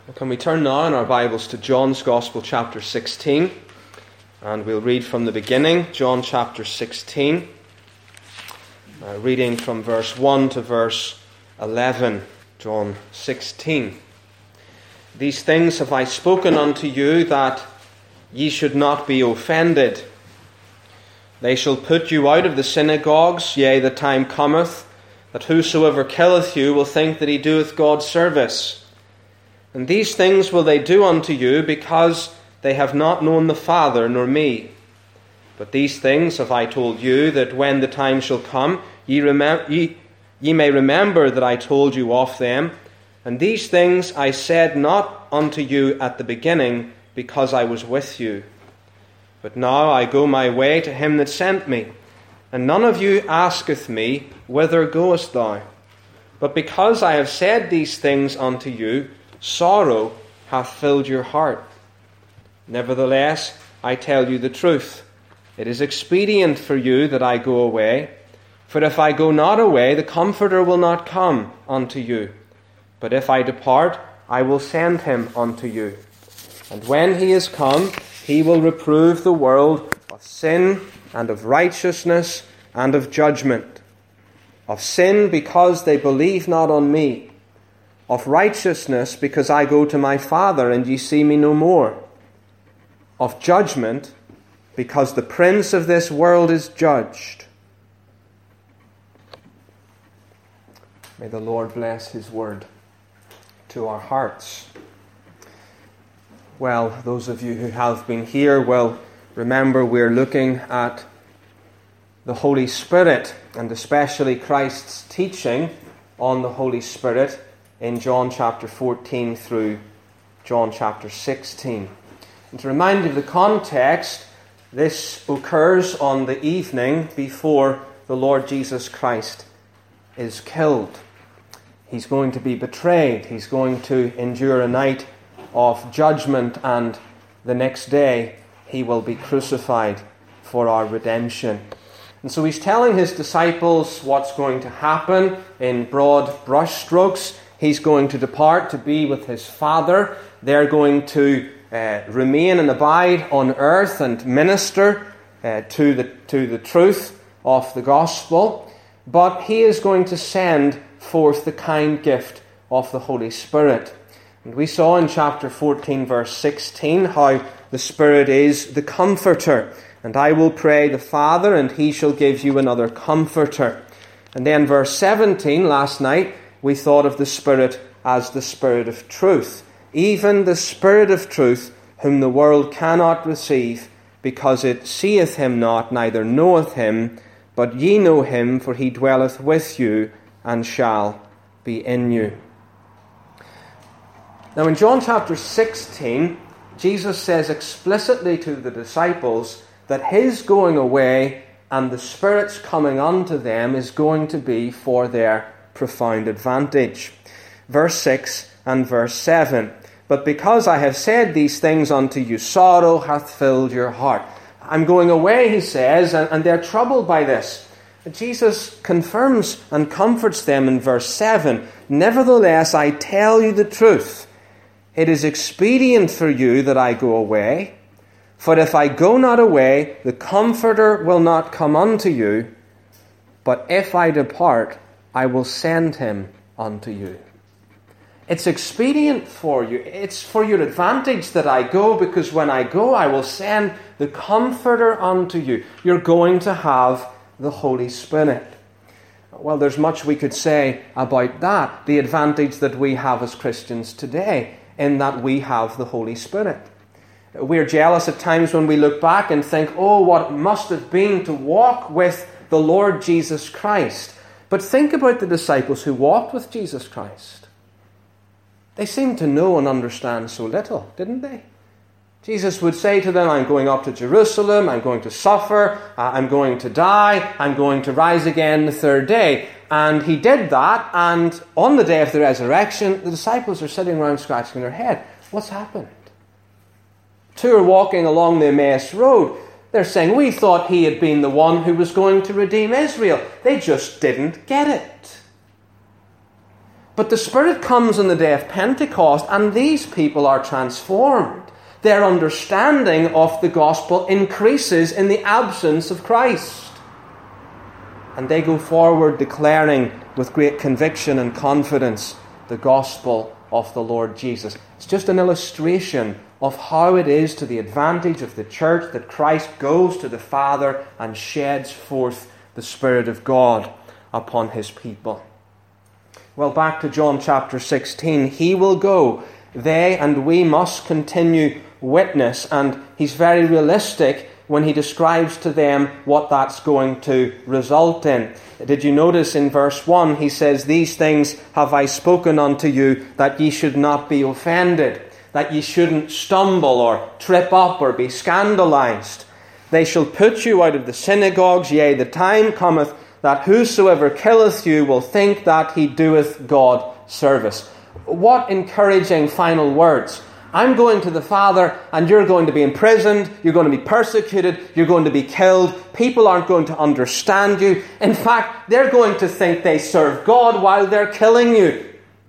Can we turn now in our Bibles to John's Gospel, chapter 16, and we'll read from the beginning, John chapter 16, reading from verse 1 to verse 11, John 16. These things have I spoken unto you, that ye should not be offended. They shall put you out of the synagogues, yea, the time cometh, that whosoever killeth you will think that he doeth God service. And these things will they do unto you, because they have not known the Father nor me. But these things have I told you, that when the time shall come, ye may remember that I told you of them. And these things I said not unto you at the beginning, because I was with you. But now I go my way to him that sent me. And none of you asketh me, Whither goest thou? But because I have said these things unto you, sorrow hath filled your heart. Nevertheless, I tell you the truth. It is expedient for you that I go away. For if I go not away, the Comforter will not come unto you. But if I depart, I will send him unto you. And when he is come, he will reprove the world of sin and of righteousness and of judgment. Of sin, because they believe not on me. Of righteousness, because I go to my Father, and ye see me no more. Of judgment, because the prince of this world is judged. May the Lord bless his word to our hearts. Well, those of you who have been here will remember we're looking at the Holy Spirit, and especially Christ's teaching on the Holy Spirit in John chapter 14 through John chapter 16. And to remind you of the context, this occurs on the evening before the Lord Jesus Christ is killed. He's going to be betrayed. He's going to endure a night of judgment, and the next day he will be crucified for our redemption. And so he's telling his disciples what's going to happen in broad brushstrokes. He's going to depart to be with his Father. They're going to remain and abide on earth and minister to the truth of the gospel. But he is going to send forth the kind gift of the Holy Spirit. And we saw in chapter 14, verse 16, how the Spirit is the Comforter. And I will pray the Father, and he shall give you another Comforter. And then verse 17, last night, we thought of the Spirit as the Spirit of truth. Even the Spirit of truth, whom the world cannot receive, because it seeth him not, neither knoweth him. But ye know him, for he dwelleth with you, and shall be in you. Now in John chapter 16, Jesus says explicitly to the disciples that his going away and the Spirit's coming unto them is going to be for their profound advantage. Verse 6 and verse 7. But because I have said these things unto you, sorrow hath filled your heart. I'm going away, he says, and they're troubled by this. Jesus confirms and comforts them in verse 7. Nevertheless, I tell you the truth. It is expedient for you that I go away. For if I go not away, the Comforter will not come unto you. But if I depart, I will send him unto you. It's expedient for you. It's for your advantage that I go, because when I go, I will send the Comforter unto you. You're going to have the Holy Spirit. Well, there's much we could say about that, the advantage that we have as Christians today, in that we have the Holy Spirit. We're jealous at times when we look back and think, oh, what it must have been to walk with the Lord Jesus Christ. But think about the disciples who walked with Jesus Christ. They seemed to know and understand so little, didn't they? Jesus would say to them, I'm going up to Jerusalem, I'm going to suffer, I'm going to die, I'm going to rise again the third day. And he did that, and on the day of the resurrection, the disciples are sitting around scratching their head. What's happened? Two are walking along the Emmaus Road. They're saying, we thought he had been the one who was going to redeem Israel. They just didn't get it. But the Spirit comes on the day of Pentecost, and these people are transformed. Their understanding of the gospel increases in the absence of Christ. And they go forward declaring with great conviction and confidence the gospel of the Lord Jesus. It's just an illustration of how it is to the advantage of the church that Christ goes to the Father and sheds forth the Spirit of God upon his people. Well, back to John chapter 16. He will go. They and we must continue witness. And he's very realistic when he describes to them what that's going to result in. Did you notice in verse 1, he says, "These things have I spoken unto you, that ye should not be offended," that ye shouldn't stumble or trip up or be scandalized. "They shall put you out of the synagogues, yea, the time cometh, that whosoever killeth you will think that he doeth God service." What encouraging final words. I'm going to the Father, and you're going to be imprisoned, you're going to be persecuted, you're going to be killed, people aren't going to understand you. In fact, they're going to think they serve God while they're killing you.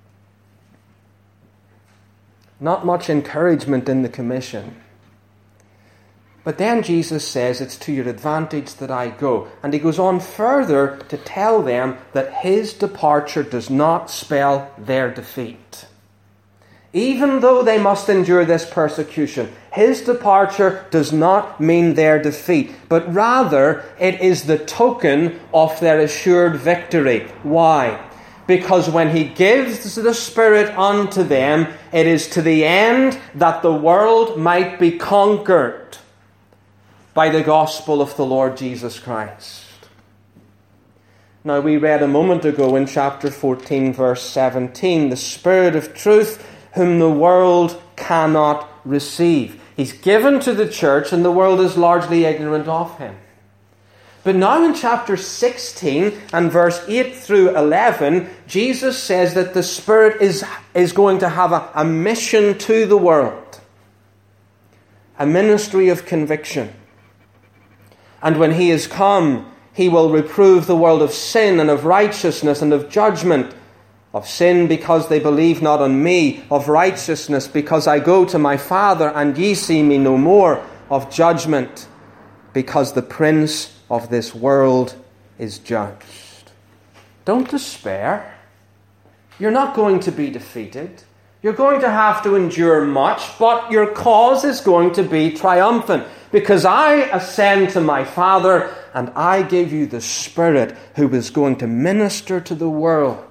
Not much encouragement in the commission. But then Jesus says, it's to your advantage that I go. And he goes on further to tell them that his departure does not spell their defeat. Even though they must endure this persecution, his departure does not mean their defeat, but rather it is the token of their assured victory. Why? Because when he gives the Spirit unto them, it is to the end that the world might be conquered by the gospel of the Lord Jesus Christ. Now, we read a moment ago in chapter 14, verse 17, the Spirit of truth, whom the world cannot receive. He's given to the church, and the world is largely ignorant of him. But now in chapter 16 and verse 8 through 11, Jesus says that the Spirit is going to have a mission to the world. A ministry of conviction. And when he is come, he will reprove the world of sin and of righteousness and of judgment. Of sin, because they believe not on me. Of righteousness, because I go to my Father, and ye see me no more. Of judgment, because the prince of this world is judged. Don't despair. You're not going to be defeated. You're going to have to endure much, but your cause is going to be triumphant. Because I ascend to my Father, and I give you the Spirit who is going to minister to the world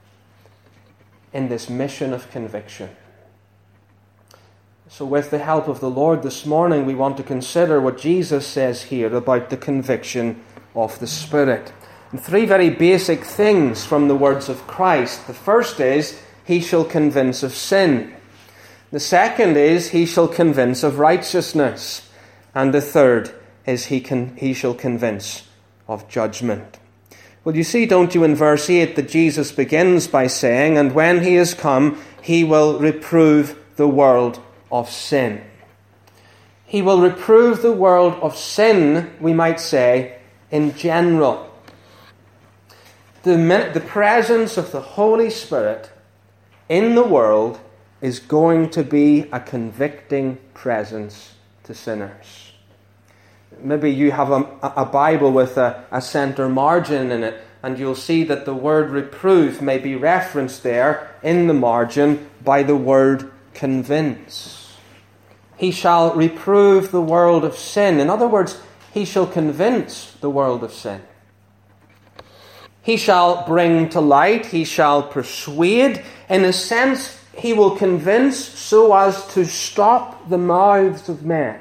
in this mission of conviction. So with the help of the Lord this morning, we want to consider what Jesus says here about the conviction of the Spirit. And three very basic things from the words of Christ. The first is, he shall convince of sin. The second is, he shall convince of righteousness. And the third is, he shall convince of judgment. Well, you see, don't you, in verse 8 that Jesus begins by saying, and when he is come, he will reprove the world of sin. He will reprove the world of sin, we might say, in general. The presence of the Holy Spirit in the world is going to be a convicting presence to sinners. Maybe you have a Bible with a center margin in it, and you'll see that the word reprove may be referenced there in the margin by the word convince. He shall reprove the world of sin. In other words, he shall convince the world of sin. He shall bring to light, he shall persuade. In a sense, he will convince so as to stop the mouths of men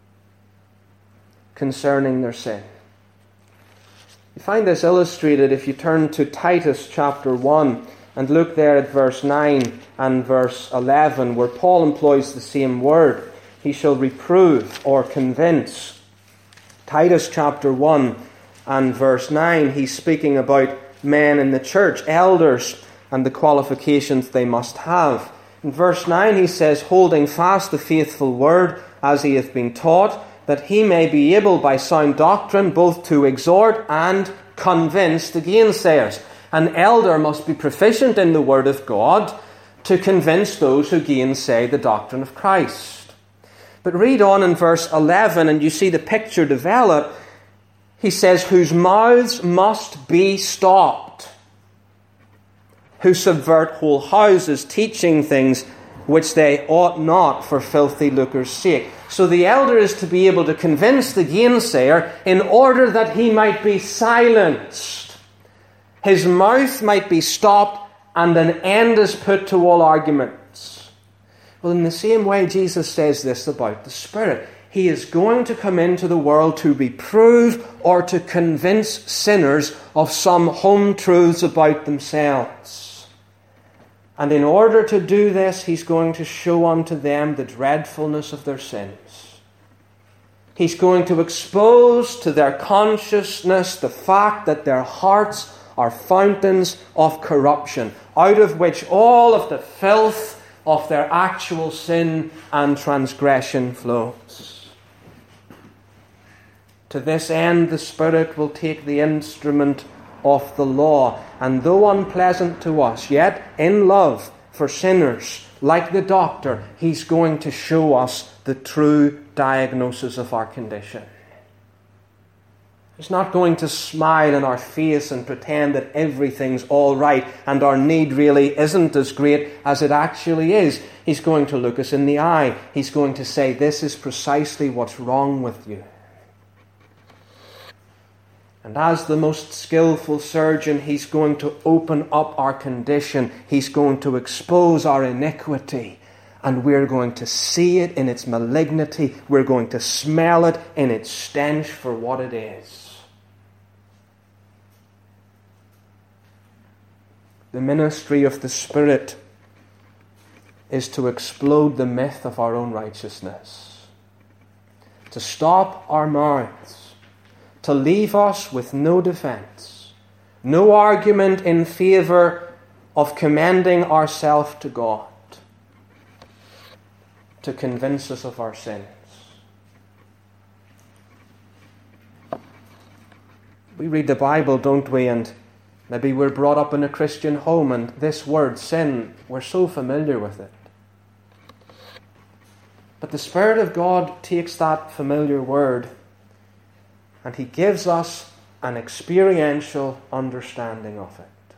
concerning their sin. You find this illustrated if you turn to Titus chapter 1 and look there at verse 9 and verse 11, where Paul employs the same word. He shall reprove or convince. Titus chapter 1 and verse 9, he's speaking about men in the church, elders, and the qualifications they must have. In verse 9 he says, holding fast the faithful word as he hath been taught, that he may be able by sound doctrine both to exhort and convince the gainsayers. An elder must be proficient in the Word of God to convince those who gainsay the doctrine of Christ. But read on in verse 11 and you see the picture develop. He says, whose mouths must be stopped, who subvert whole houses, teaching things which they ought not for filthy lucre's sake. So the elder is to be able to convince the gainsayer in order that he might be silenced. His mouth might be stopped and an end is put to all arguments. Well, in the same way, Jesus says this about the Spirit. He is going to come into the world to reprove or to convince sinners of some home truths about themselves. And in order to do this, he's going to show unto them the dreadfulness of their sins. He's going to expose to their consciousness the fact that their hearts are fountains of corruption, out of which all of the filth of their actual sin and transgression flows. To this end, the Spirit will take the instrument of the law, and though unpleasant to us, yet in love for sinners, like the doctor, he's going to show us the true diagnosis of our condition. He's not going to smile in our face and pretend that everything's all right and our need really isn't as great as it actually is. He's going to look us in the eye. He's going to say, this is precisely what's wrong with you. And as the most skillful surgeon, he's going to open up our condition. He's going to expose our iniquity. And we're going to see it in its malignity. We're going to smell it in its stench for what it is. The ministry of the Spirit is to explode the myth of our own righteousness, to stop our mouths, to leave us with no defense, no argument in favor of commending ourselves to God, to convince us of our sins. We read the Bible, don't we? And maybe we're brought up in a Christian home, and this word, sin, we're so familiar with it. But the Spirit of God takes that familiar word and he gives us an experiential understanding of it.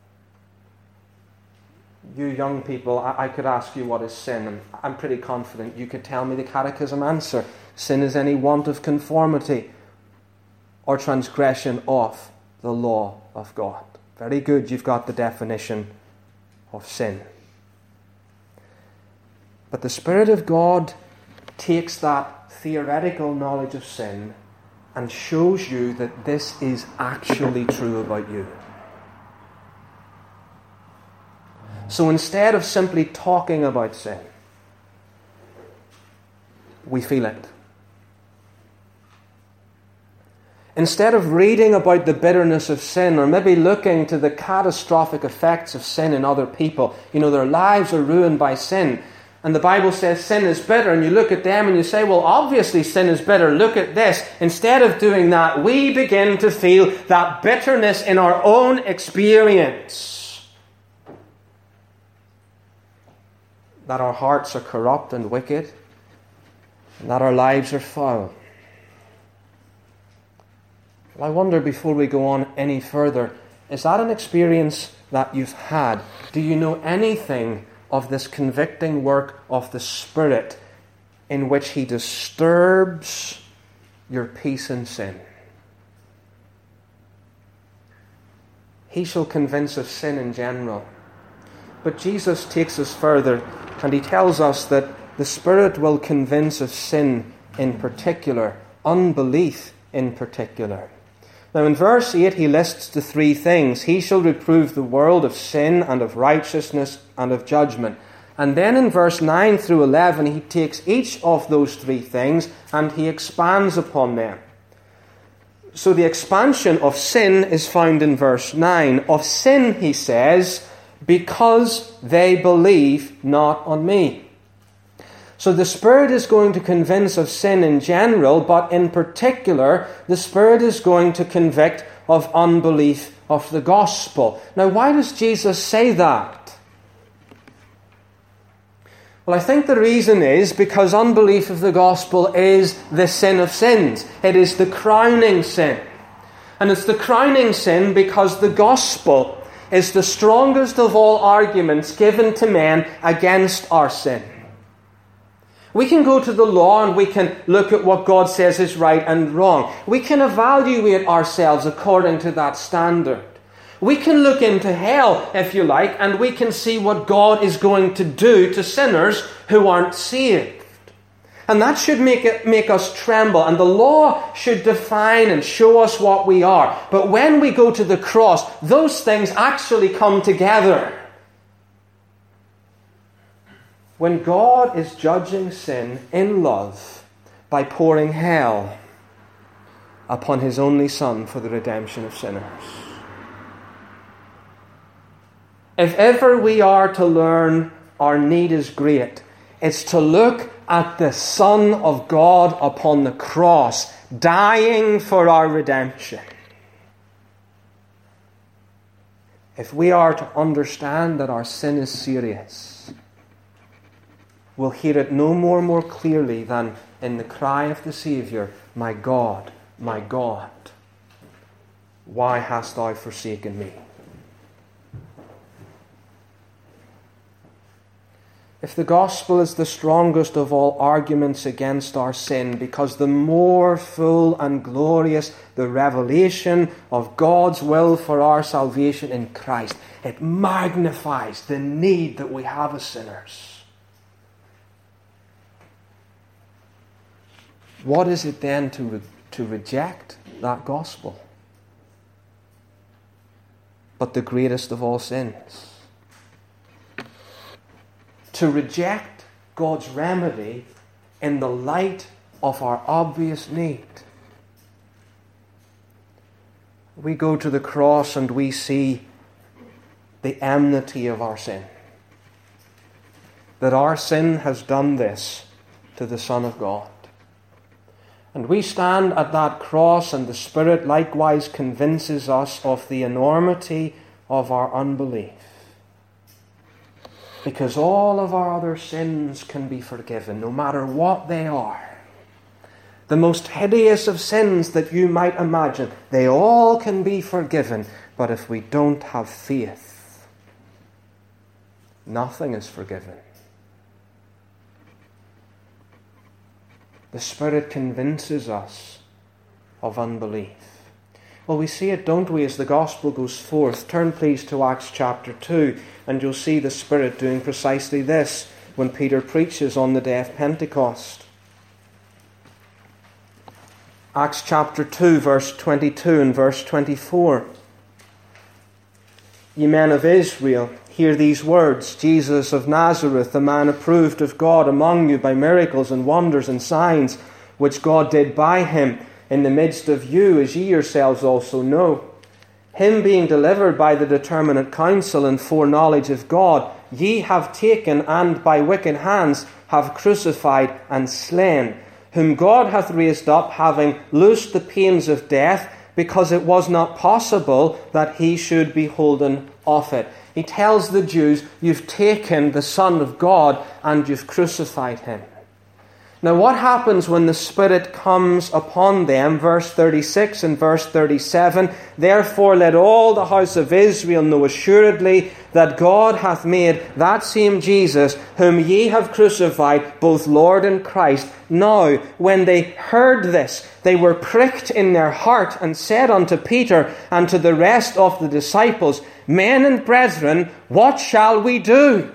You young people, I could ask you what is sin, and I'm pretty confident you could tell me the catechism answer. Sin is any want of conformity or transgression of the law of God. Very good, you've got the definition of sin. But the Spirit of God takes that theoretical knowledge of sin and shows you that this is actually true about you. So instead of simply talking about sin, we feel it. Instead of reading about the bitterness of sin, or maybe looking to the catastrophic effects of sin in other people, their lives are ruined by sin, and the Bible says sin is bitter, and you look at them and you say, well, obviously sin is bitter, look at this. Instead of doing that, we begin to feel that bitterness in our own experience. That our hearts are corrupt and wicked, and that our lives are foul. Well, I wonder, before we go on any further, is that an experience that you've had? Do you know anything of this convicting work of the Spirit in which he disturbs your peace in sin? He shall convince of sin in general. But Jesus takes us further, and he tells us that the Spirit will convince of sin in particular, unbelief in particular. Now in verse 8 he lists the three things. He shall reprove the world of sin and of righteousness and of judgment. And then in verse 9 through 11 he takes each of those three things and he expands upon them. So the expansion of sin is found in verse 9. Of sin, he says, because they believe not on me. So the Spirit is going to convince of sin in general, but in particular, the Spirit is going to convict of unbelief of the gospel. Now, why does Jesus say that? Well, I think the reason is because unbelief of the gospel is the sin of sins. It is the crowning sin. And it's the crowning sin because the gospel is the strongest of all arguments given to men against our sin. We can go to the law and we can look at what God says is right and wrong. We can evaluate ourselves according to that standard. We can look into hell, if you like, and we can see what God is going to do to sinners who aren't saved. And that should make us tremble. And the law should define and show us what we are. But when we go to the cross, those things actually come together. When God is judging sin in love by pouring hell upon His only Son for the redemption of sinners. If ever we are to learn our need is great, it's to look at the Son of God upon the cross, dying for our redemption. If we are to understand that our sin is serious, we'll hear it no more clearly than in the cry of the Saviour, my God, why hast thou forsaken me? If the gospel is the strongest of all arguments against our sin, because the more full and glorious the revelation of God's will for our salvation in Christ, it magnifies the need that we have as sinners. What is it then to reject that gospel? But the greatest of all sins. To reject God's remedy in the light of our obvious need. We go to the cross and we see the enmity of our sin. That our sin has done this to the Son of God. And we stand at that cross, and the Spirit likewise convinces us of the enormity of our unbelief. Because all of our other sins can be forgiven, no matter what they are. The most hideous of sins that you might imagine, they all can be forgiven. But if we don't have faith, nothing is forgiven. The Spirit convinces us of unbelief. Well, we see it, don't we, as the gospel goes forth. Turn please to Acts chapter 2, and you'll see the Spirit doing precisely this when Peter preaches on the day of Pentecost. Acts chapter 2, verse 22 and verse 24. Ye men of Israel, hear these words. Jesus of Nazareth, a man approved of God among you by miracles and wonders and signs, which God did by him in the midst of you, as ye yourselves also know. Him being delivered by the determinate counsel and foreknowledge of God, ye have taken and by wicked hands have crucified and slain, whom God hath raised up, having loosed the pains of death, because it was not possible that he should be holden of it. He tells the Jews, you've taken the Son of God and you've crucified him. Now what happens when the Spirit comes upon them? Verse 36 and verse 37. Therefore let all the house of Israel know assuredly that God hath made that same Jesus, whom ye have crucified, both Lord and Christ. Now when they heard this, they were pricked in their heart, and said unto Peter and to the rest of the disciples, Men and brethren, what shall we do?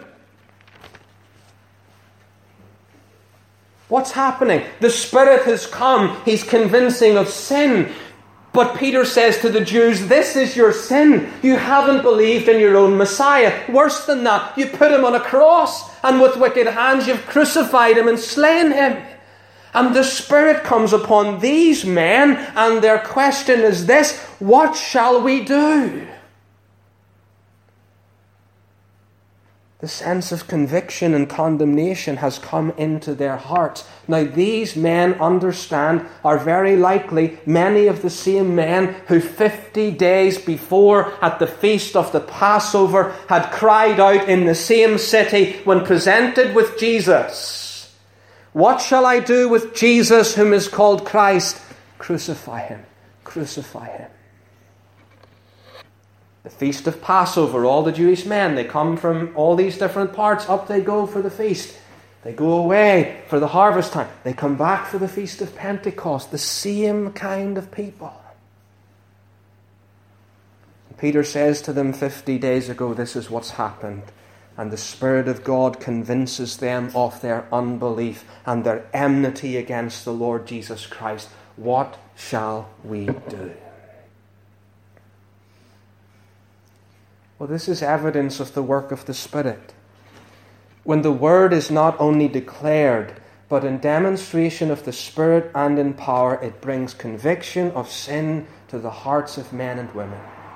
What's happening? The Spirit has come. He's convincing of sin. But Peter says to the Jews, this is your sin. You haven't believed in your own Messiah. Worse than that, you put him on a cross, and with wicked hands you've crucified him and slain him. And the Spirit comes upon these men, and their question is this: what shall we do? The sense of conviction and condemnation has come into their hearts. Now these men are very likely many of the same men who 50 days before at the feast of the Passover had cried out in the same city when presented with Jesus, "What shall I do with Jesus whom is called Christ? Crucify him, crucify him." The feast of Passover, all the Jewish men, they come from all these different parts. Up they go for the feast. They go away for the harvest time. They come back for the feast of Pentecost. The same kind of people. And Peter says to them 50 days ago, this is what's happened. And the Spirit of God convinces them of their unbelief and their enmity against the Lord Jesus Christ. What shall we do? Well, this is evidence of the work of the Spirit. When the Word is not only declared, but in demonstration of the Spirit and in power, it brings conviction of sin to the hearts of men and women.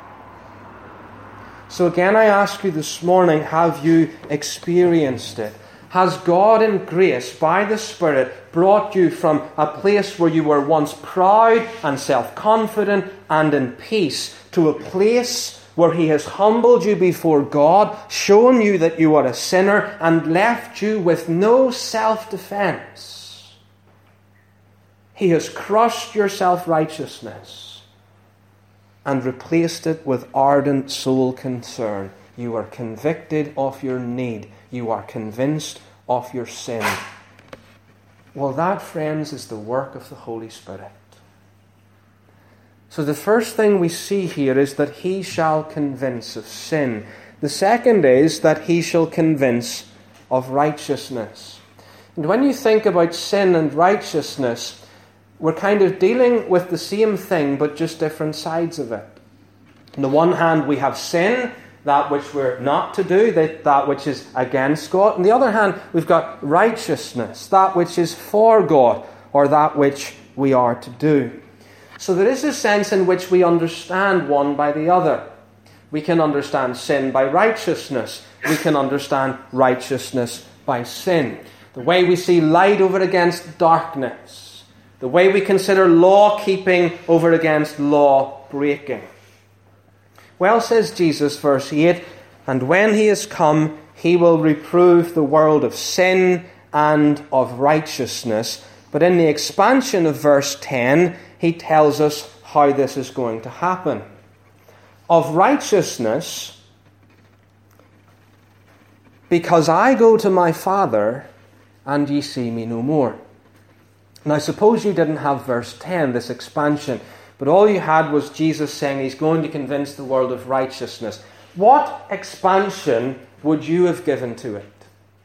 So again, I ask you this morning, have you experienced it? Has God in grace, by the Spirit, brought you from a place where you were once proud and self-confident and in peace to a place where He has humbled you before God, shown you that you are a sinner, and left you with no self-defense? He has crushed your self-righteousness and replaced it with ardent soul concern. You are convicted of your need. You are convinced of your sin. Well, that, friends, is the work of the Holy Spirit. So the first thing we see here is that He shall convince of sin. The second is that He shall convince of righteousness. And when you think about sin and righteousness, we're kind of dealing with the same thing, but just different sides of it. On the one hand, we have sin, that which we're not to do, that which is against God. On the other hand, we've got righteousness, that which is for God, or that which we are to do. So there is a sense in which we understand one by the other. We can understand sin by righteousness. We can understand righteousness by sin. The way we see light over against darkness. The way we consider law-keeping over against law-breaking. Well, says Jesus, verse 8, "And when He is come, He will reprove the world of sin and of righteousness." But in the expansion of verse 10, He tells us how this is going to happen. Of righteousness, because I go to my Father, and ye see me no more. Now, suppose you didn't have verse 10, this expansion, but all you had was Jesus saying He's going to convince the world of righteousness. What expansion would you have given to it?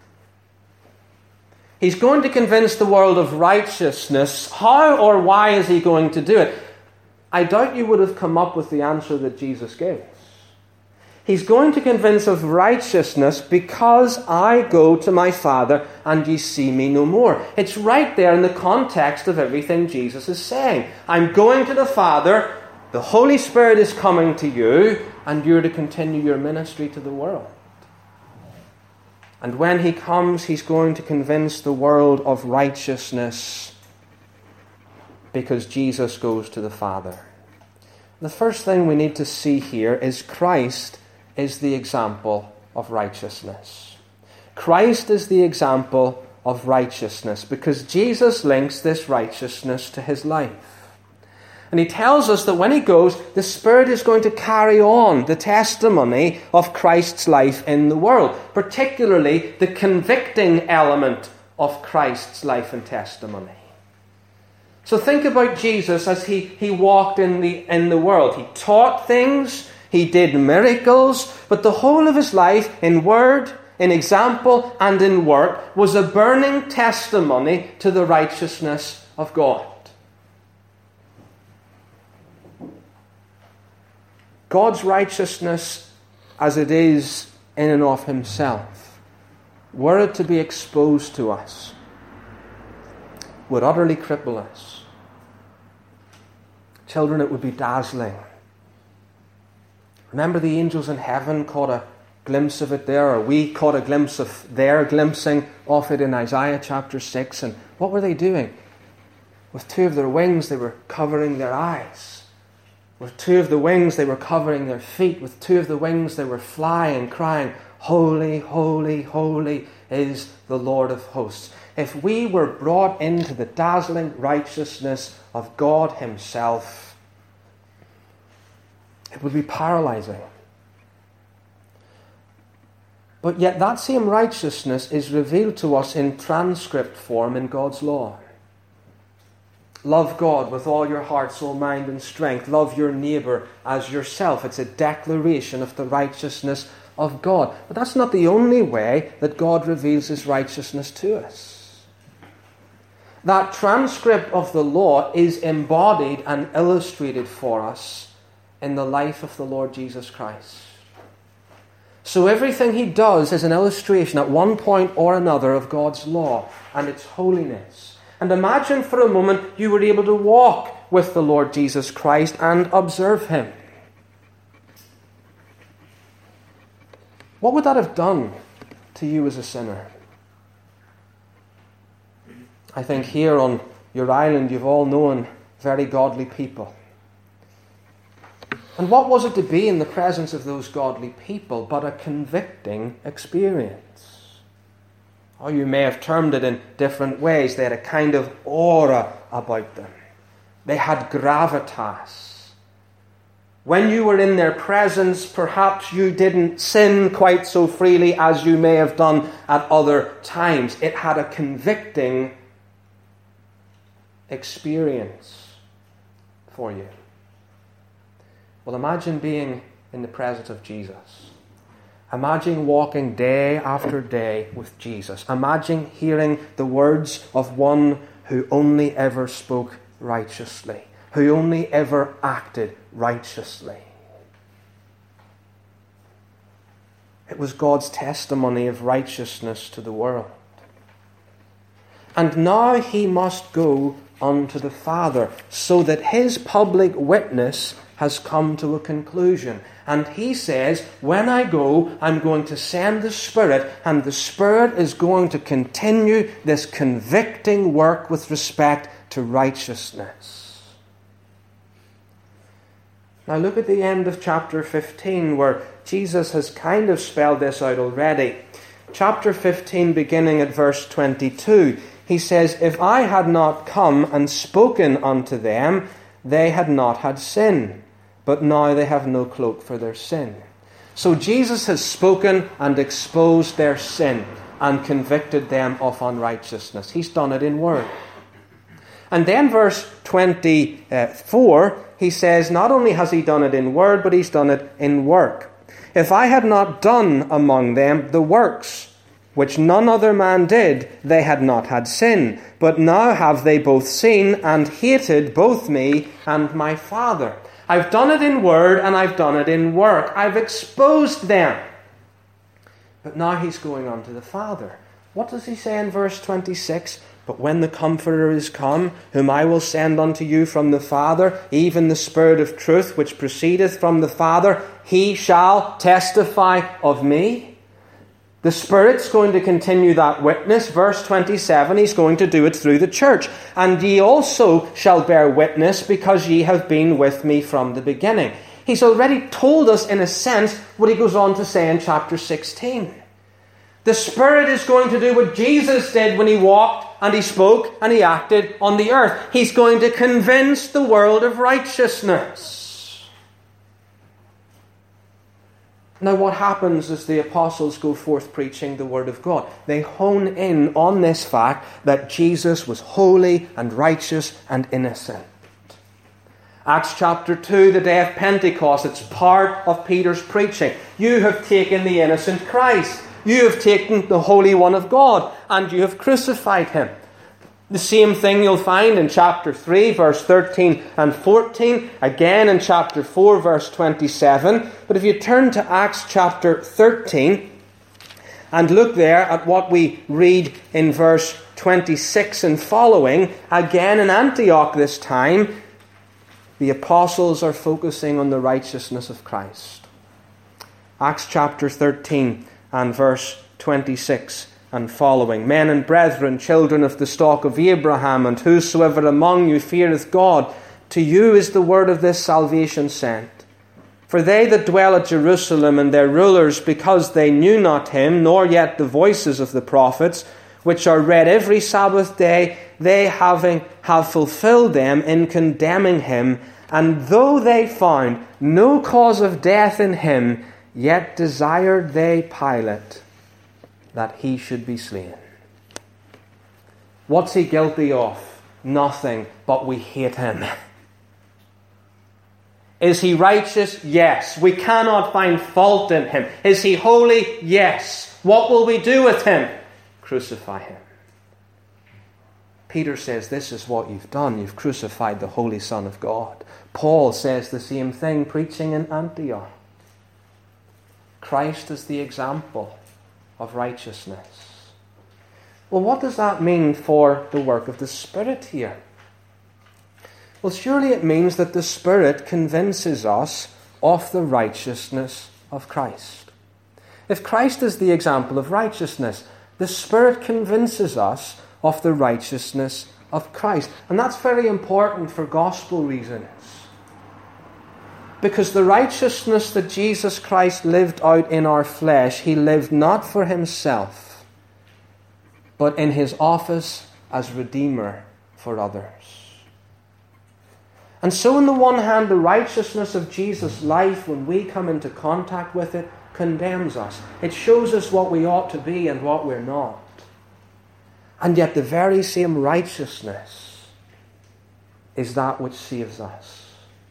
He's going to convince the world of righteousness. How or why is He going to do it? I doubt you would have come up with the answer that Jesus gave. He's going to convince of righteousness because I go to my Father and ye see me no more. It's right there in the context of everything Jesus is saying. I'm going to the Father, the Holy Spirit is coming to you, and you're to continue your ministry to the world. And when He comes, He's going to convince the world of righteousness because Jesus goes to the Father. The first thing we need to see here is Christ is the example of righteousness. Christ is the example of righteousness because Jesus links this righteousness to His life. And He tells us that when He goes, the Spirit is going to carry on the testimony of Christ's life in the world, particularly the convicting element of Christ's life and testimony. So think about Jesus as he walked in the world. He taught things, He did miracles, but the whole of His life, in word, in example, and in work, was a burning testimony to the righteousness of God. God's righteousness as it is in and of Himself, were it to be exposed to us, would utterly cripple us. Children, it would be dazzling. Remember the angels in heaven caught a glimpse of it there, or we caught a glimpse of their glimpsing of it in Isaiah chapter 6. And what were they doing? With two of their wings, they were covering their eyes. With two of the wings, they were covering their feet. With two of the wings, they were flying, crying, "Holy, holy, holy is the Lord of hosts." If we were brought into the dazzling righteousness of God Himself, it would be paralyzing. But yet that same righteousness is revealed to us in transcript form in God's law. Love God with all your heart, soul, mind, and strength. Love your neighbour as yourself. It's a declaration of the righteousness of God. But that's not the only way that God reveals His righteousness to us. That transcript of the law is embodied and illustrated for us in the life of the Lord Jesus Christ. So everything He does is an illustration at one point or another of God's law and its holiness. And imagine for a moment you were able to walk with the Lord Jesus Christ and observe Him. What would that have done to you as a sinner? I think here on your island you've all known very godly people. And what was it to be in the presence of those godly people but a convicting experience? Or you may have termed it in different ways. They had a kind of aura about them. They had gravitas. When you were in their presence, perhaps you didn't sin quite so freely as you may have done at other times. It had a convicting experience for you. Well, imagine being in the presence of Jesus. Imagine walking day after day with Jesus. Imagine hearing the words of one who only ever spoke righteously, who only ever acted righteously. It was God's testimony of righteousness to the world. And now He must go unto the Father, so that His public witness has come to a conclusion. And He says, when I go, I'm going to send the Spirit, and the Spirit is going to continue this convicting work with respect to righteousness. Now look at the end of chapter 15, where Jesus has kind of spelled this out already. Chapter 15, beginning at verse 22, He says, "If I had not come and spoken unto them, they had not had sin. But now they have no cloak for their sin." So Jesus has spoken and exposed their sin and convicted them of unrighteousness. He's done it in word. And then verse 24, He says, not only has He done it in word, but He's done it in work. "If I had not done among them the works which none other man did, they had not had sin. But now have they both seen and hated both me and my Father." I've done it in word and I've done it in work. I've exposed them. But now He's going on to the Father. What does He say in verse 26? "But when the Comforter is come, whom I will send unto you from the Father, even the Spirit of truth, which proceedeth from the Father, He shall testify of me." The Spirit's going to continue that witness. Verse 27, He's going to do it through the church. "And ye also shall bear witness, because ye have been with me from the beginning." He's already told us, in a sense, what He goes on to say in chapter 16. The Spirit is going to do what Jesus did when He walked and He spoke and He acted on the earth. He's going to convince the world of righteousness. Now what happens as the apostles go forth preaching the Word of God? They hone in on this fact that Jesus was holy and righteous and innocent. Acts chapter 2, the day of Pentecost, it's part of Peter's preaching. You have taken the innocent Christ. You have taken the Holy One of God, and you have crucified Him. The same thing you'll find in chapter 3, verse 13 and 14. Again in chapter 4, verse 27. But if you turn to Acts chapter 13 and look there at what we read in verse 26 and following, again in Antioch this time, the apostles are focusing on the righteousness of Christ. Acts chapter 13 and verse 26 and following. Men and brethren, children of the stock of Abraham, and whosoever among you feareth God, to you is the word of this salvation sent. For they that dwell at Jerusalem and their rulers, because they knew not him, nor yet the voices of the prophets, which are read every Sabbath day, they have fulfilled them in condemning him. And though they found no cause of death in him, yet desired they Pilate that he should be slain. What's he guilty of? Nothing, but we hate him. Is he righteous? Yes. We cannot find fault in him. Is he holy? Yes. What will we do with him? Crucify him. Peter says, this is what you've done. You've crucified the Holy Son of God. Paul says the same thing, preaching in Antioch. Christ is the example of righteousness. Well, what does that mean for the work of the Spirit here? Well, surely it means that the Spirit convinces us of the righteousness of Christ. If Christ is the example of righteousness, the Spirit convinces us of the righteousness of Christ. And that's very important for gospel reasons. Because the righteousness that Jesus Christ lived out in our flesh, he lived not for himself, but in his office as Redeemer for others. And so on the one hand, the righteousness of Jesus' life, when we come into contact with it, condemns us. It shows us what we ought to be and what we're not. And yet the very same righteousness is that which saves us.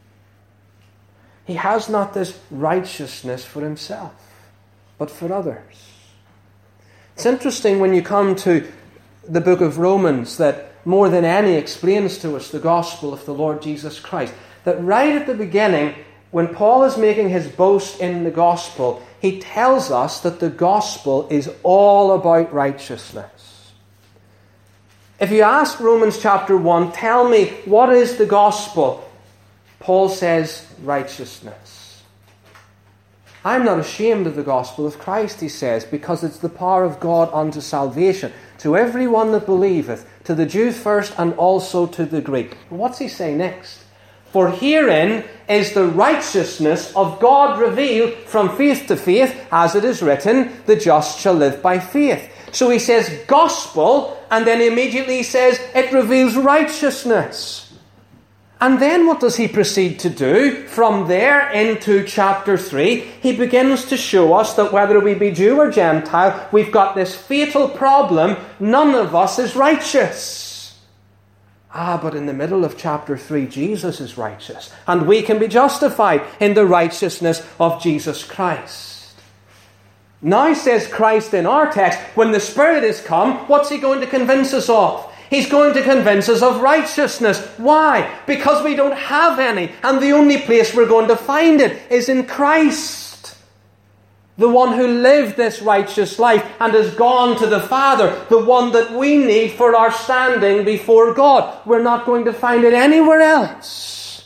He has not this righteousness for himself, but for others. It's interesting when you come to the book of Romans that more than any explains to us the gospel of the Lord Jesus Christ. That right at the beginning, when Paul is making his boast in the gospel, he tells us that the gospel is all about righteousness. If you ask Romans chapter 1, tell me, what is the gospel? Paul says, righteousness. I'm not ashamed of the gospel of Christ, he says, because it's the power of God unto salvation, to everyone that believeth, to the Jew first and also to the Greek. What's he say next? For herein is the righteousness of God revealed from faith to faith, as it is written, the just shall live by faith. So he says gospel, and then immediately he says it reveals righteousness. And then what does he proceed to do? From there into chapter 3, he begins to show us that whether we be Jew or Gentile, we've got this fatal problem: none of us is righteous. But in the middle of chapter 3, Jesus is righteous, and we can be justified in the righteousness of Jesus Christ. Now, says Christ in our text, when the Spirit is come, what's he going to convince us of? He's going to convince us of righteousness. Why? Because we don't have any, and the only place we're going to find it is in Christ. The one who lived this righteous life and has gone to the Father, the one that we need for our standing before God. We're not going to find it anywhere else.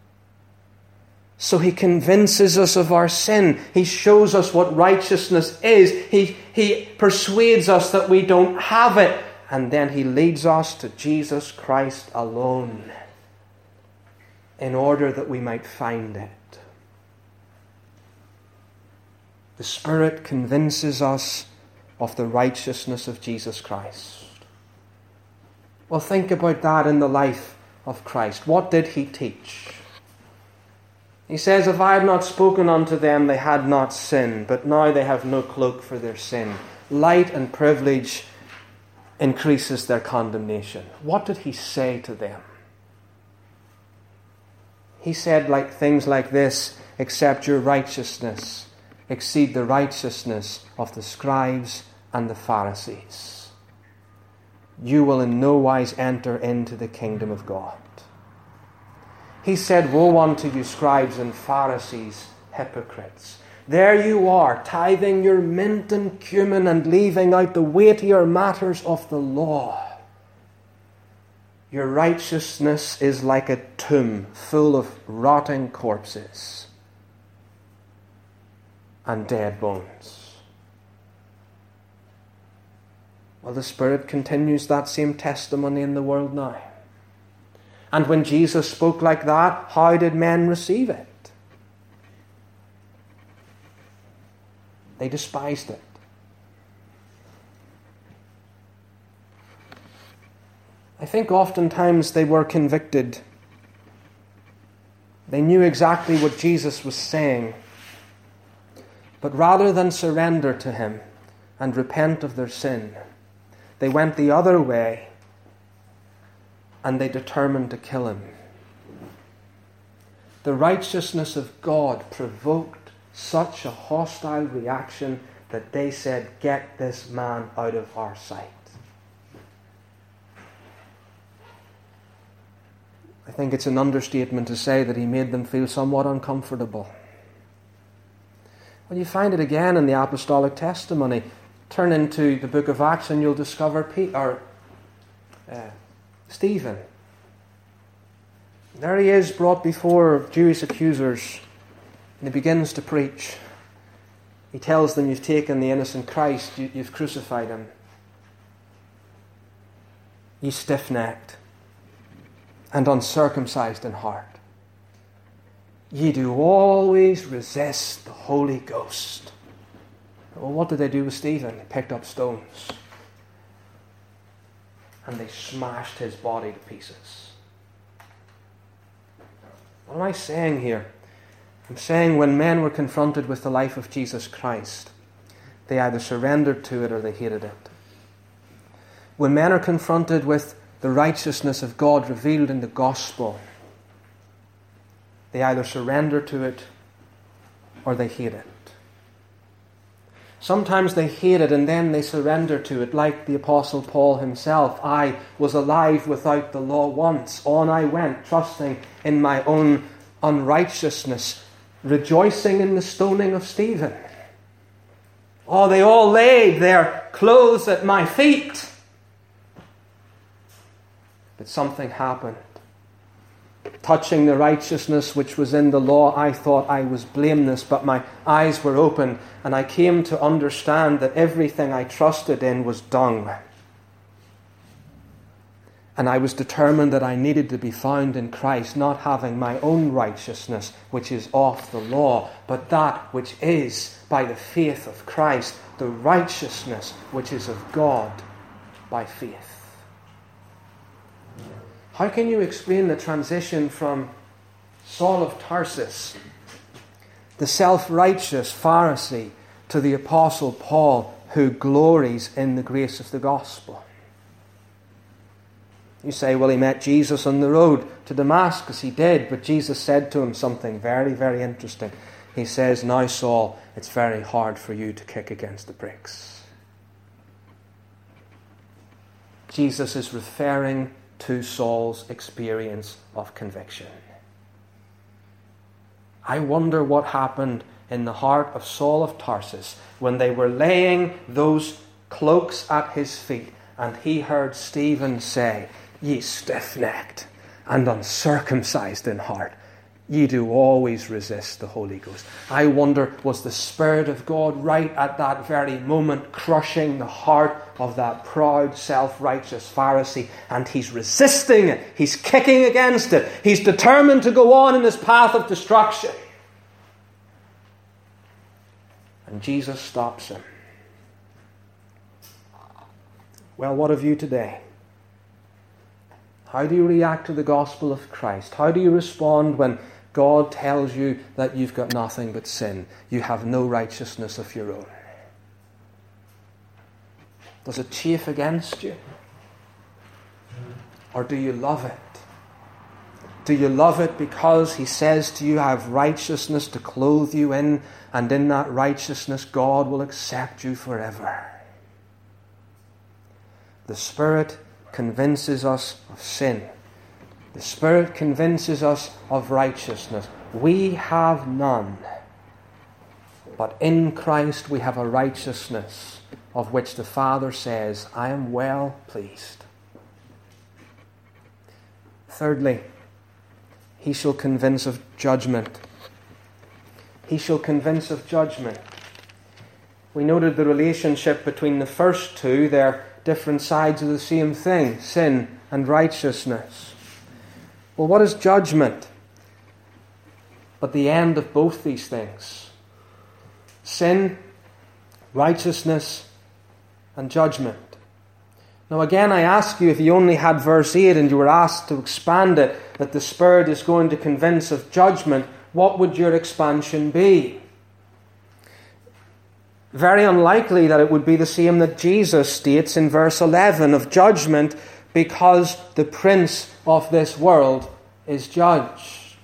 So he convinces us of our sin. He shows us what righteousness is. He persuades us that we don't have it. And then he leads us to Jesus Christ alone in order that we might find it. The Spirit convinces us of the righteousness of Jesus Christ. Well, think about that in the life of Christ. What did he teach? He says, if I had not spoken unto them, they had not sinned, but now they have no cloak for their sin. Light and privilege increases their condemnation. What did he say to them? He said things like this: except your righteousness exceed the righteousness of the scribes and the Pharisees, you will in no wise enter into the kingdom of God. He said, woe unto you, scribes and Pharisees, hypocrites! There you are, tithing your mint and cumin and leaving out the weightier matters of the law. Your righteousness is like a tomb full of rotting corpses. and dead bones. Well, the Spirit continues that same testimony in the world now. And when Jesus spoke like that, how did men receive it? They despised it. I think oftentimes they were convicted. They knew exactly what Jesus was saying. But rather than surrender to him and repent of their sin, they went the other way and they determined to kill him. The righteousness of God provoked such a hostile reaction that they said, "Get this man out of our sight." I think it's an understatement to say that he made them feel somewhat uncomfortable. Well, you find it again in the apostolic testimony. Turn into the book of Acts and you'll discover Stephen. There he is, brought before Jewish accusers, and he begins to preach. He tells them, "You've taken the innocent Christ, you've crucified him. Ye stiff-necked and uncircumcised in heart. Ye do always resist the Holy Ghost." Well, what did they do with Stephen? They picked up stones and they smashed his body to pieces. What am I saying here? I'm saying when men were confronted with the life of Jesus Christ, they either surrendered to it or they hated it. When men are confronted with the righteousness of God revealed in the gospel, they either surrender to it or they hate it. Sometimes they hate it and then they surrender to it, like the Apostle Paul himself. "I was alive without the law once. On I went, trusting in my own unrighteousness, rejoicing in the stoning of Stephen. Oh, they all laid their clothes at my feet." But something happened. Touching the righteousness which was in the law, I thought I was blameless, but my eyes were opened, and I came to understand that everything I trusted in was dung. And I was determined that I needed to be found in Christ, not having my own righteousness, which is of the law, but that which is by the faith of Christ, the righteousness which is of God by faith. How can you explain the transition from Saul of Tarsus, the self-righteous Pharisee, to the Apostle Paul, who glories in the grace of the gospel? You say, well, he met Jesus on the road to Damascus. He did, but Jesus said to him something very, very interesting. He says, "Now, Saul, it's very hard for you to kick against the pricks." Jesus is referring to Saul's experience of conviction. I wonder what happened in the heart of Saul of Tarsus when they were laying those cloaks at his feet and he heard Stephen say, "Ye stiff-necked and uncircumcised in heart, ye do always resist the Holy Ghost." I wonder, was the Spirit of God right at that very moment crushing the heart of that proud, self-righteous Pharisee, and he's resisting it, he's kicking against it, he's determined to go on in his path of destruction. And Jesus stops him. Well, what of you today? How do you react to the gospel of Christ? How do you respond when God tells you that you've got nothing but sin? You have no righteousness of your own. Does it chafe against you? Or do you love it? Do you love it because he says to you, "I have righteousness to clothe you in, and in that righteousness God will accept you forever"? The Spirit convinces us of sin. The Spirit convinces us of righteousness. We have none. But in Christ we have a righteousness of which the Father says, "I am well pleased." Thirdly, he shall convince of judgment. He shall convince of judgment. We noted the relationship between the first two. They're different sides of the same thing, sin and righteousness. Well, what is judgment? But the end of both these things. Sin, righteousness, and judgment. Now again, I ask you, if you only had verse 8 and you were asked to expand it, that the Spirit is going to convince of judgment, what would your expansion be? Very unlikely that it would be the same that Jesus states in verse 11 of judgment, because the prince of this world is judged.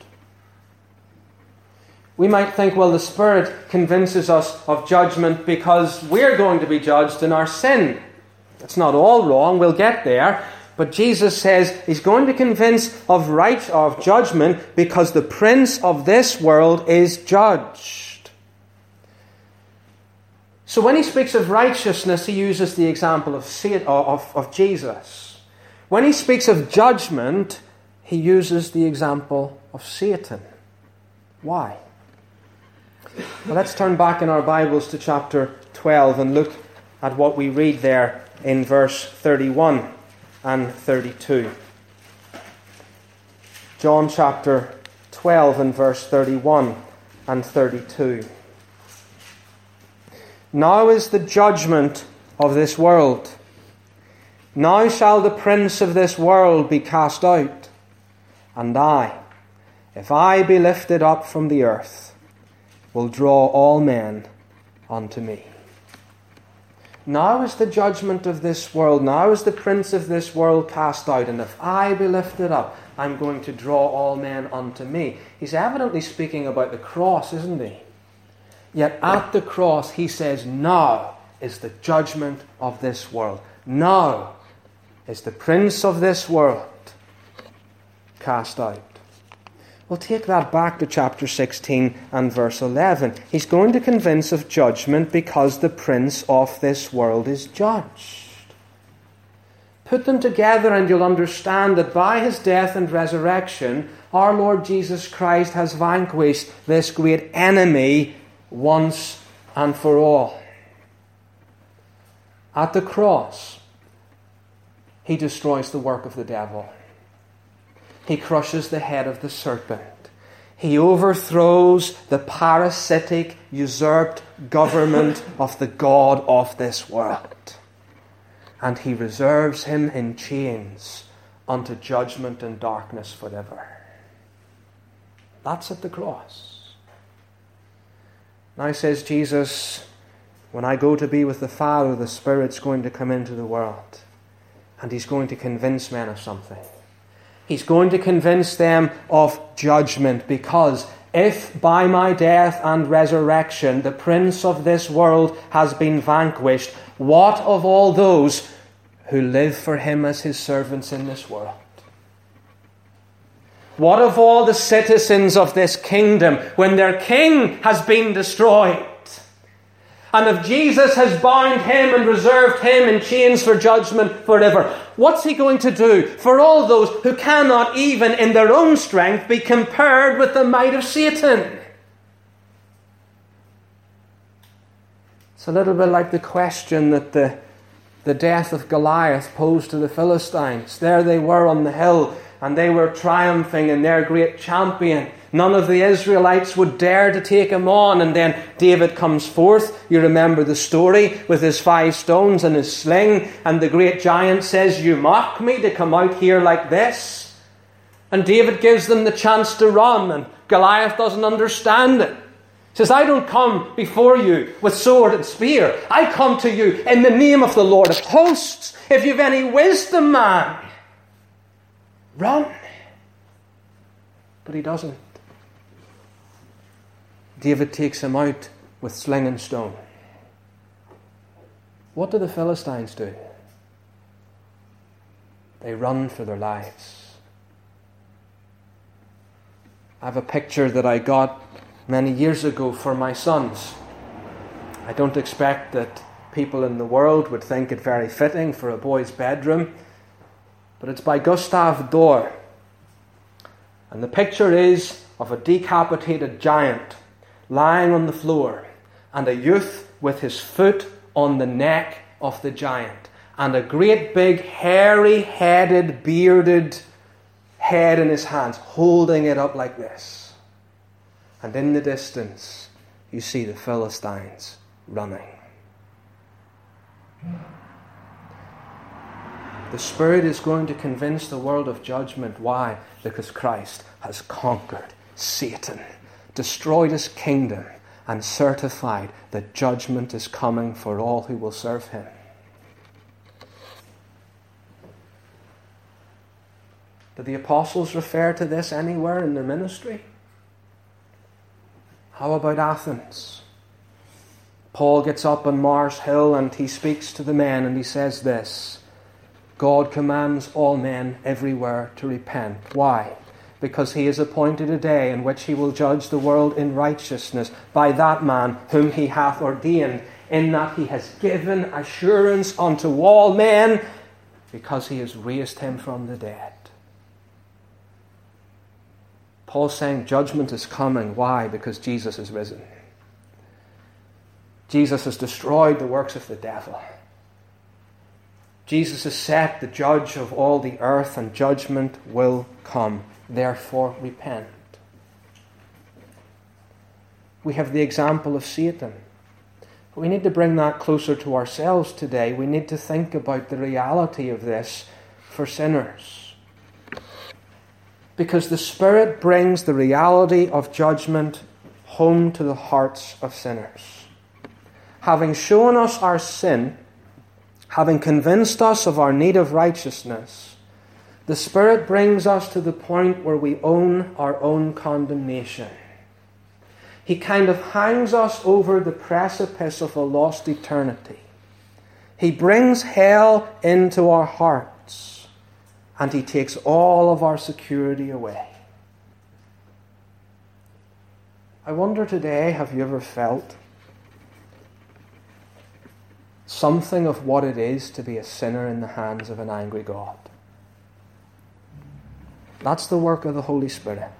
We might think, well, the Spirit convinces us of judgment because we're going to be judged in our sin. That's not all wrong, we'll get there. But Jesus says He's going to convince of judgment because the prince of this world is judged. So when He speaks of righteousness, He uses the example of Jesus. When He speaks of judgment, He uses the example of Satan. Why? Well, let's turn back in our Bibles to chapter 12 and look at what we read there in verse 31 and 32. John chapter 12 and verse 31 and 32. Now is the judgment of this world. Now shall the prince of this world be cast out. And I, if I be lifted up from the earth, will draw all men unto me. Now is the judgment of this world. Now is the prince of this world cast out. And if I be lifted up, I'm going to draw all men unto me. He's evidently speaking about the cross, isn't he? Yet at the cross he says, now is the judgment of this world. Now is the prince of this world cast out. Well, take that back to chapter 16 and verse 11. He's going to convince of judgment because the prince of this world is judged. Put them together and you'll understand that by His death and resurrection, our Lord Jesus Christ has vanquished this great enemy once and for all. At the cross, He destroys the work of the devil. He crushes the head of the serpent. He overthrows the parasitic, usurped government of the god of this world. And He reserves him in chains unto judgment and darkness forever. That's at the cross. Now says Jesus, when I go to be with the Father, the Spirit's going to come into the world. And He's going to convince men of something. He's going to convince them of judgment, because if by my death and resurrection the prince of this world has been vanquished, what of all those who live for Him as His servants in this world? What of all the citizens of this kingdom when their king has been destroyed? And if Jesus has bound him and reserved him in chains for judgment forever, what's He going to do for all those who cannot even in their own strength be compared with the might of Satan? It's a little bit like the question that the death of Goliath posed to the Philistines. There they were on the hill, and they were triumphing in their great champion. None of the Israelites would dare to take him on. And then David comes forth. You remember the story, with his 5 stones and his sling. And the great giant says, you mock me to come out here like this? And David gives them the chance to run. And Goliath doesn't understand it. He says, I don't come before you with sword and spear. I come to you in the name of the Lord of hosts. If you've any wisdom, man, run. But he doesn't. David takes him out with sling and stone. What do the Philistines do? They run for their lives. I have a picture that I got many years ago for my sons. I don't expect that people in the world would think it very fitting for a boy's bedroom, but it's by Gustave Doré. And the picture is of a decapitated giant lying on the floor, and a youth with his foot on the neck of the giant, and a great big hairy-headed, bearded head in his hands, holding it up like this. And in the distance, you see the Philistines running. The Spirit is going to convince the world of judgment. Why? Because Christ has conquered Satan, destroyed his kingdom, and certified that judgment is coming for all who will serve him. Did the apostles refer to this anywhere in their ministry? How about Athens? Paul gets up on Mars Hill and he speaks to the men and he says this: God commands all men everywhere to repent. Why? Because he has appointed a day in which he will judge the world in righteousness by that man whom he hath ordained, in that he has given assurance unto all men, because he has raised him from the dead. Paul's saying judgment is coming. Why? Because Jesus is risen. Jesus has destroyed the works of the devil. Jesus is set the judge of all the earth, and judgment will come. Therefore, repent. We have the example of Satan. But we need to bring that closer to ourselves today. We need to think about the reality of this for sinners. Because the Spirit brings the reality of judgment home to the hearts of sinners. Having shown us our sin, having convinced us of our need of righteousness, the Spirit brings us to the point where we own our own condemnation. He kind of hangs us over the precipice of a lost eternity. He brings hell into our hearts, and he takes all of our security away. I wonder today, have you ever felt something of what it is to be a sinner in the hands of an angry God? That's the work of the Holy Spirit.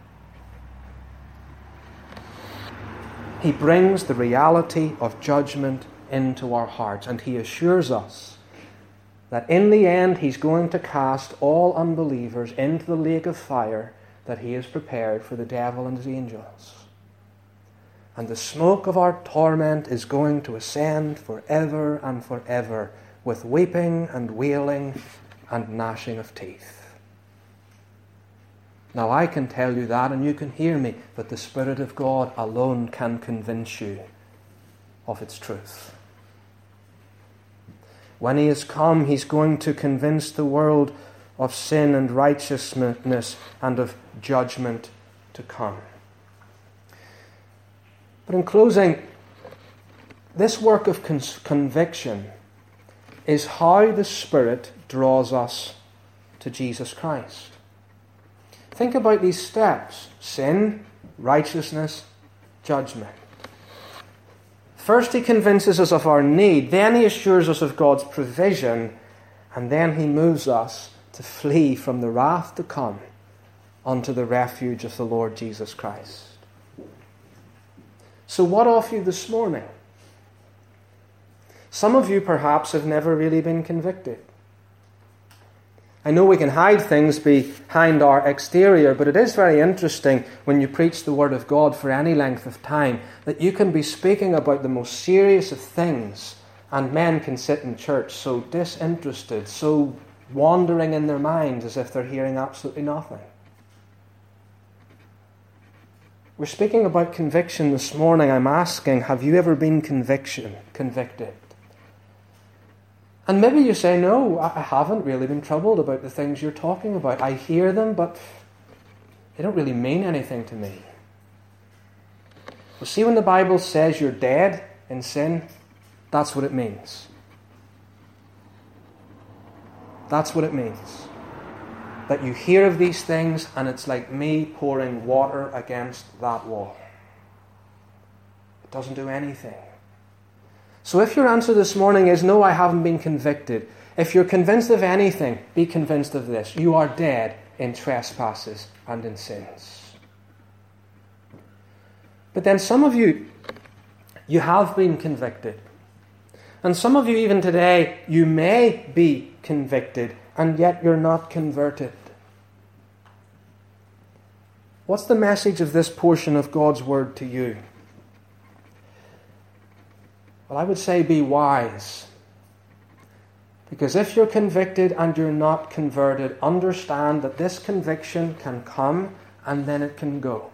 He brings the reality of judgment into our hearts, and he assures us that in the end he's going to cast all unbelievers into the lake of fire that he has prepared for the devil and his angels. And the smoke of our torment is going to ascend forever and forever, with weeping and wailing and gnashing of teeth. Now I can tell you that, and you can hear me, but the Spirit of God alone can convince you of its truth. When he has come, he's going to convince the world of sin and righteousness and of judgment to come. But in closing, this work of conviction is how the Spirit draws us to Jesus Christ. Think about these steps: sin, righteousness, judgment. First he convinces us of our need, then he assures us of God's provision, and then he moves us to flee from the wrath to come unto the refuge of the Lord Jesus Christ. So what of you this morning? Some of you perhaps have never really been convicted. I know we can hide things behind our exterior, but it is very interesting when you preach the Word of God for any length of time that you can be speaking about the most serious of things, and men can sit in church so disinterested, so wandering in their minds as if they're hearing absolutely nothing. We're speaking about conviction this morning. I'm asking, have you ever been convicted? And maybe you say, no, I haven't really been troubled about the things you're talking about. I hear them, but they don't really mean anything to me. Well, see, when the Bible says you're dead in sin, that's what it means. That's what it means. That you hear of these things and it's like me pouring water against that wall. It doesn't do anything. So if your answer this morning is, no, I haven't been convicted, if you're convinced of anything, be convinced of this: you are dead in trespasses and in sins. But then some of you, You have been convicted. And some of you even today, you may be convicted, and yet you're not converted. What's the message of this portion of God's Word to you? Well, I would say be wise. Because if you're convicted and you're not converted, understand that this conviction can come and then it can go.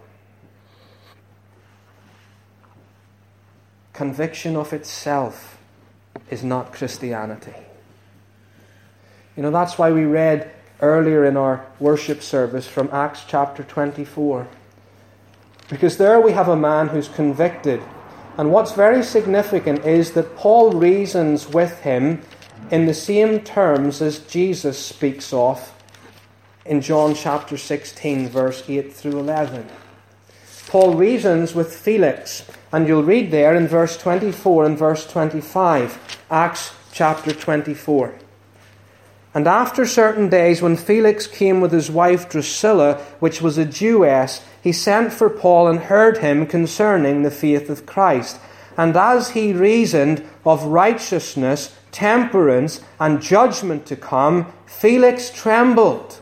Conviction of itself is not Christianity. You know, that's why we read earlier in our worship service from Acts chapter 24. Because there we have a man who's convicted. And what's very significant is that Paul reasons with him in the same terms as Jesus speaks of in John chapter 16, verse 8 through 11. Paul reasons with Felix, and you'll read there in verse 24 and verse 25, Acts chapter 24. And after certain days, when Felix came with his wife Drusilla, which was a Jewess, he sent for Paul and heard him concerning the faith of Christ. And as he reasoned of righteousness, temperance, and judgment to come, Felix trembled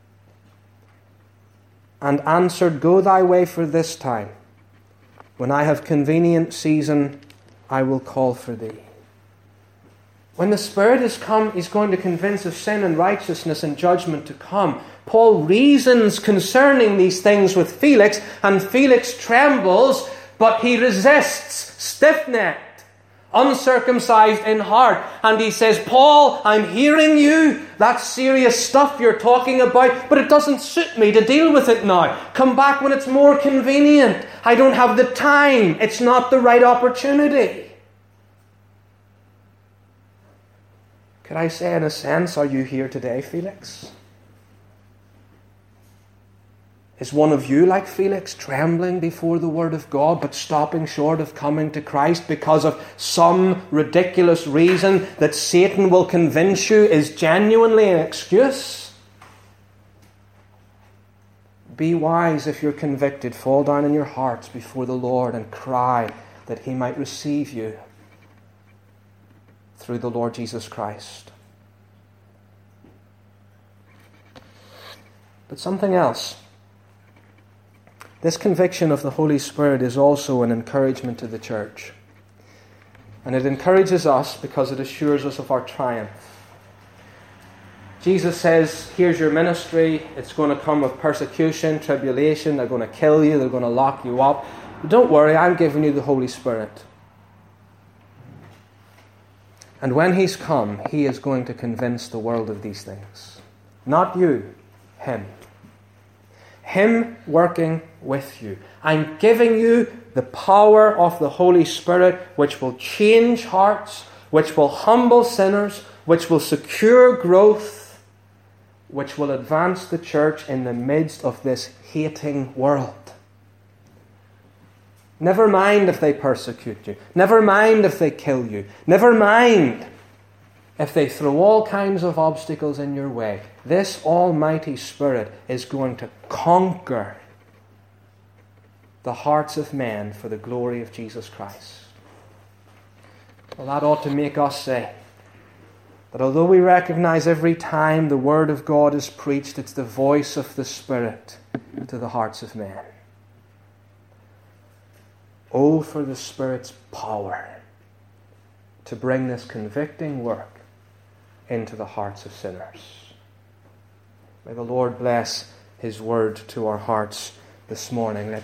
and answered, Go thy way for this time. When I have convenient season, I will call for thee. When the Spirit has come, He's going to convince of sin and righteousness and judgment to come. Paul reasons concerning these things with Felix, and Felix trembles, but he resists, stiff-necked, uncircumcised in heart. And he says, Paul, I'm hearing you. That's serious stuff you're talking about, but it doesn't suit me to deal with it now. Come back when it's more convenient. I don't have the time. It's not the right opportunity. Could I say, in a sense, are you here today, Felix? Is one of you like Felix, trembling before the Word of God, but stopping short of coming to Christ because of some ridiculous reason that Satan will convince you is genuinely an excuse? Be wise if you're convicted. Fall down in your hearts before the Lord and cry that He might receive you through the Lord Jesus Christ. But something else. This conviction of the Holy Spirit is also an encouragement to the church. And it encourages us because it assures us of our triumph. Jesus says, here's your ministry. It's going to come with persecution, tribulation. They're going to kill you. They're going to lock you up. But don't worry, I'm giving you the Holy Spirit. And when He's come, He is going to convince the world of these things. Not you, Him. Him working with you. I'm giving you the power of the Holy Spirit, which will change hearts, which will humble sinners, which will secure growth, which will advance the church in the midst of this hating world. Never mind if they persecute you. Never mind if they kill you. Never mind if they throw all kinds of obstacles in your way. This Almighty Spirit is going to conquer the hearts of men for the glory of Jesus Christ. Well, that ought to make us say that although we recognize every time the Word of God is preached, it's the voice of the Spirit to the hearts of men. Oh, for the Spirit's power to bring this convicting work into the hearts of sinners. May the Lord bless His word to our hearts this morning. Let's